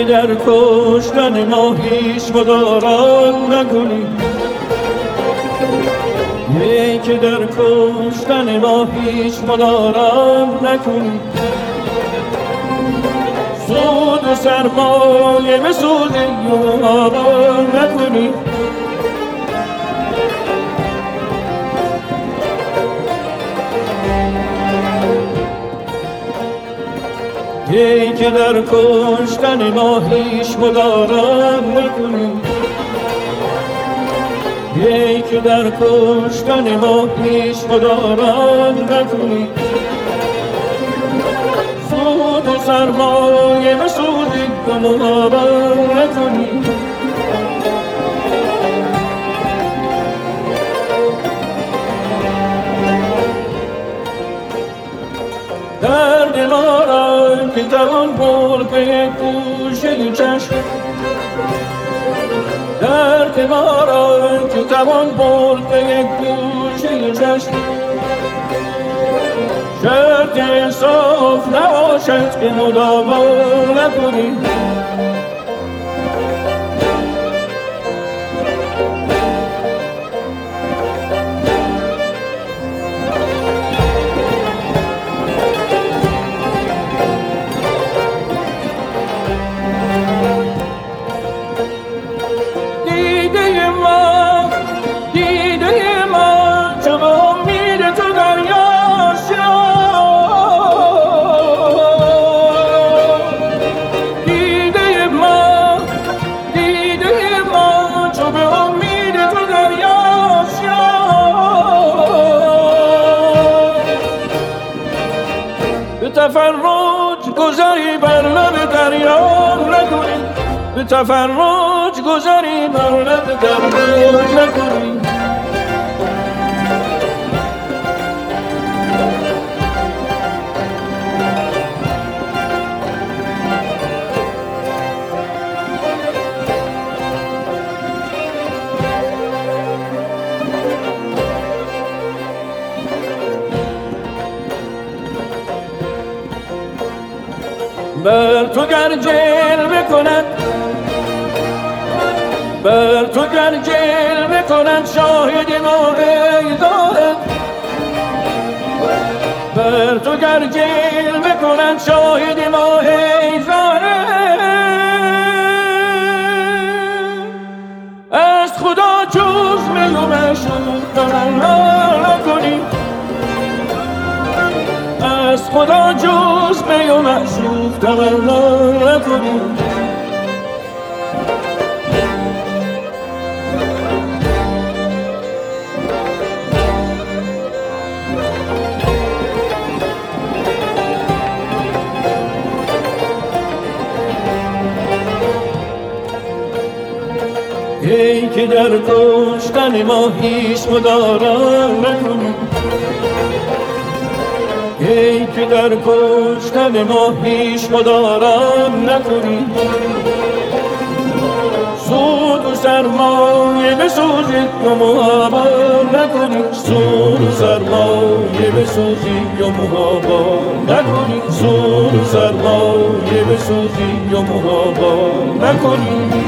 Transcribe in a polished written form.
در کشتن ما هیچ مدارا نکنی، که در کشتن ما هیچ مدارا نکنی. سود و سرمایه به سود یارا نکنی. که در کشتن ما هیچ مدارا نکنی، که در کشتن ما هیچ مدارا نکنی. سود و سرمایه به سود یارا نکنی. درد ما را که توان برد به یک گوشه چشم، درد ما را که توان برد به یک گوشه چشم. شرط انصاف نباشد که مداوا نکنی. تفرج گذری بر لب دریا نکنی، به تفرج گذری بر لب دریا نکنی. بر تو گر جلوه کند، بر تو گر جلوه کند شاهد ما ای دارد. بر تو گر جلوه کند شاهد ما ای دارد. از خدا جز می و معشوق تمنا نکنی، از خدا جز می و معشوق تمنا نکنی. که در کشتن ما هیچ مدارا نکنی، که در کشتن ما هیچ مدارا نکنی. سود و سرمایه به سوزی و محابا نکنی، سود و سرمایه به سوزی و محابا نکنی، سود و سرمایه به سوزی و محابا نکنی.